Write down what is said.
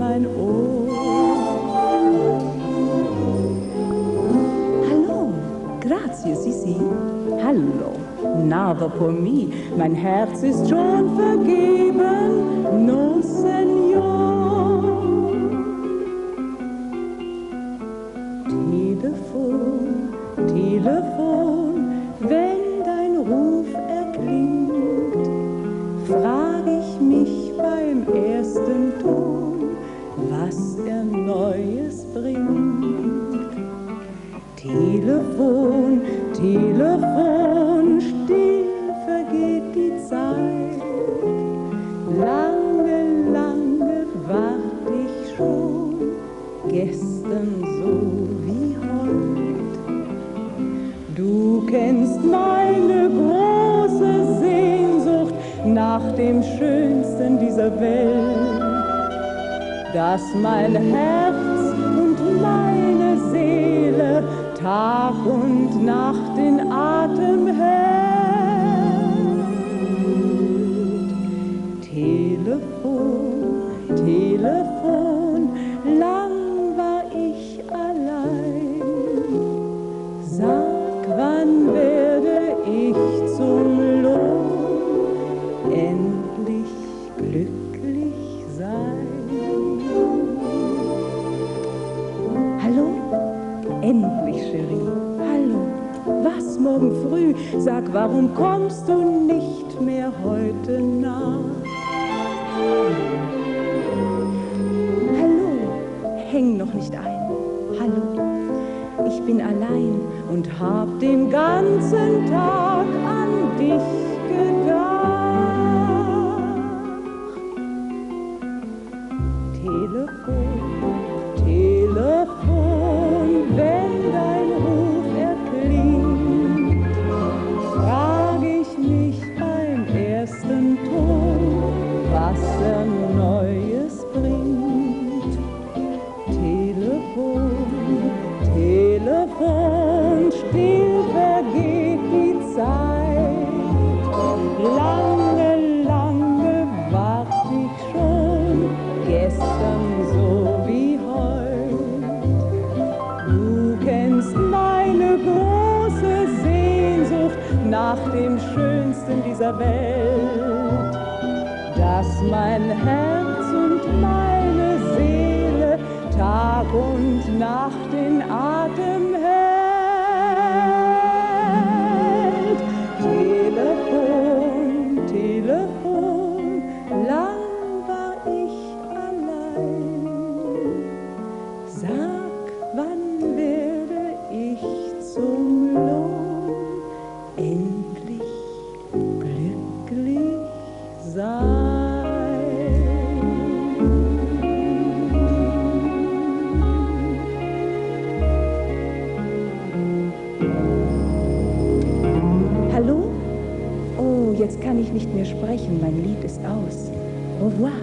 mein Ohr. Hallo, grazie, Sissi. Hallo, nada por mi, mein Herz ist schon vergeben, no Senor. Telefon, Telefon, wenn dein Ruf erklingt, frag ich mich beim ersten Ton, was er Neues bringt. Telefon, Telefon, still vergeht die Zeit. Lange, lange wart ich schon, gestern so wie heut. Du kennst meine große Sehnsucht nach dem Schönsten dieser Welt, dass mein Herz und meine Seele Tag und Nacht in Atem hält. Telefon, Telefon, lang war ich allein. Sag, wann werde ich zum Lohn endlich glücklich sein? Hallo? Endlich, Cherie. Hallo. Was morgen früh? Sag, warum kommst du nicht mehr heute nach? Hallo. Häng noch nicht ein. Hallo. Ich bin allein und hab den ganzen Tag an dich gedacht. Telefon, Telefon, wenn dein Ruf erklingt, frag ich mich beim ersten Ton, was er Neues bringt. Telefon, Telefon, still vergeht die Zeit. Lange, lange wart ich schon, gestern so wie heut. Du kennst meine große Sehnsucht nach dem Schönsten dieser Welt, dass mein Herz und meine Seele Tag und Nacht in Atem hält. Telefon, Telefon, lang war ich allein. Sag, wann werde ich zum Lohn endlich glücklich sein? Hallo? Oh, jetzt kann ich nicht mehr sprechen, mein Lied ist aus. Au revoir.